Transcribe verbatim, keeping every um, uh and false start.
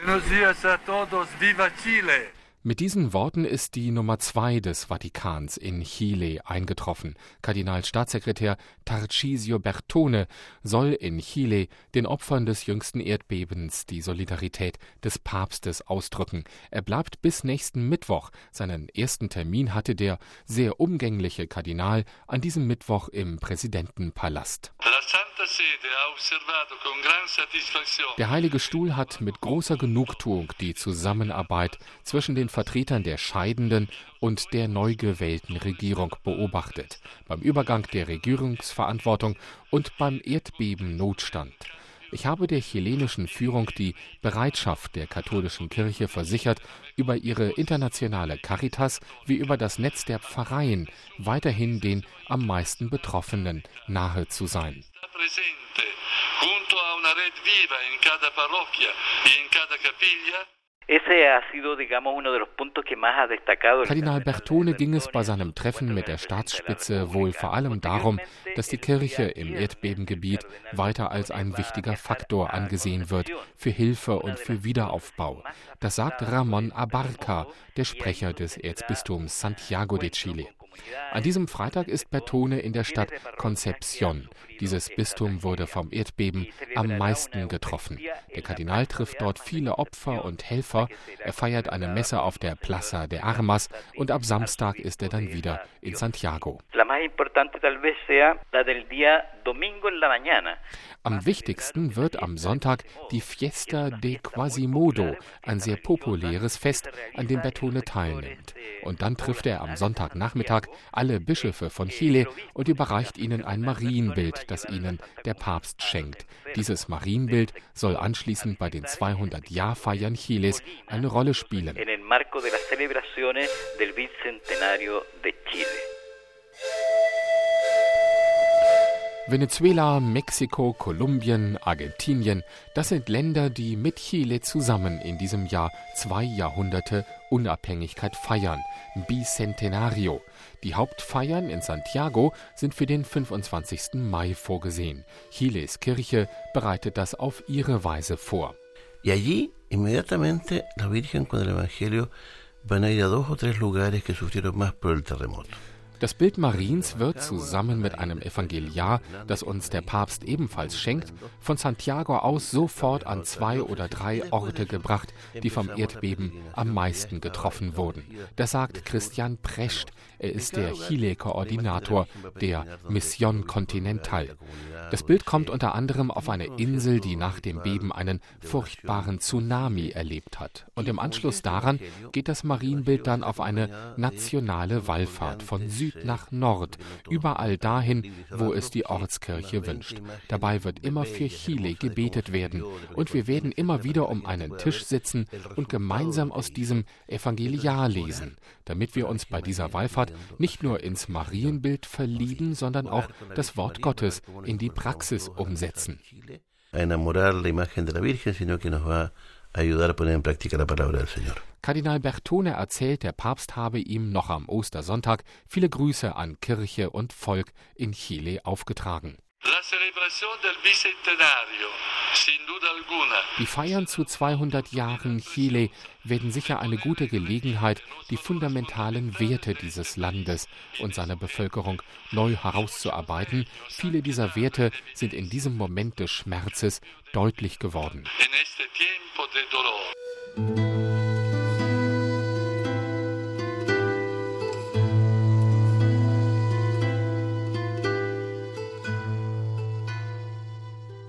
Buenos días a todos, viva Chile! Mit diesen Worten ist die Nummer zwei des Vatikans in Chile eingetroffen. Kardinalstaatssekretär Tarcisio Bertone soll in Chile den Opfern des jüngsten Erdbebens die Solidarität des Papstes ausdrücken. Er bleibt bis nächsten Mittwoch. Seinen ersten Termin hatte der sehr umgängliche Kardinal an diesem Mittwoch im Präsidentenpalast. Der Heilige Stuhl hat mit großer Genugtuung die Zusammenarbeit zwischen den Vertretern der scheidenden und der neu gewählten Regierung beobachtet, beim Übergang der Regierungsverantwortung und beim Erdbebennotstand. Ich habe der chilenischen Führung die Bereitschaft der katholischen Kirche versichert, über ihre internationale Caritas wie über das Netz der Pfarreien weiterhin den am meisten Betroffenen nahe zu sein. Kardinal Bertone ging es bei seinem Treffen mit der Staatsspitze wohl vor allem darum, dass die Kirche im Erdbebengebiet weiter als ein wichtiger Faktor angesehen wird für Hilfe und für Wiederaufbau. Das sagt Ramón Abarca, der Sprecher des Erzbistums Santiago de Chile. An diesem Freitag ist Bertone in der Stadt Concepción. Dieses Bistum wurde vom Erdbeben am meisten getroffen. Der Kardinal trifft dort viele Opfer und Helfer. Er feiert eine Messe auf der Plaza de Armas und ab Samstag ist er dann wieder in Santiago. Am wichtigsten wird am Sonntag die Fiesta de Quasimodo, ein sehr populäres Fest, an dem Bertone teilnimmt. Und dann trifft er am Sonntagnachmittag alle Bischöfe von Chile und überreicht ihnen ein Marienbild, das ihnen der Papst schenkt. Dieses Marienbild soll anschließend bei den zweihundert-Jahr-Feiern Chiles eine Rolle spielen. Venezuela, Mexiko, Kolumbien, Argentinien, das sind Länder, die mit Chile zusammen in diesem Jahr zwei Jahrhunderte Unabhängigkeit feiern, Bicentenario. Die Hauptfeiern in Santiago sind für den fünfundzwanzigsten Mai vorgesehen. Chiles Kirche bereitet das auf ihre Weise vor. Y allí, inmediatamente, la Virgen con el Evangelio van a ir a dos o tres lugares que sufrieron más por el terremoto. Das Bild Mariens wird zusammen mit einem Evangeliar, das uns der Papst ebenfalls schenkt, von Santiago aus sofort an zwei oder drei Orte gebracht, die vom Erdbeben am meisten getroffen wurden. Das sagt Christian Prescht. Er ist der Chile-Koordinator der Mission Continental. Das Bild kommt unter anderem auf eine Insel, die nach dem Beben einen furchtbaren Tsunami erlebt hat. Und im Anschluss daran geht das Marienbild dann auf eine nationale Wallfahrt von Süd nach Nord, überall dahin, wo es die Ortskirche wünscht. Dabei wird immer für Chile gebetet werden und wir werden immer wieder um einen Tisch sitzen und gemeinsam aus diesem Evangeliar lesen, damit wir uns bei dieser Wallfahrt nicht nur ins Marienbild verlieben, sondern auch das Wort Gottes in die Praxis umsetzen. Kardinal Bertone erzählt, der Papst habe ihm noch am Ostersonntag viele Grüße an Kirche und Volk in Chile aufgetragen. Die Feiern zu zweihundert Jahren Chile werden sicher eine gute Gelegenheit, die fundamentalen Werte dieses Landes und seiner Bevölkerung neu herauszuarbeiten. Viele dieser Werte sind in diesem Moment des Schmerzes deutlich geworden.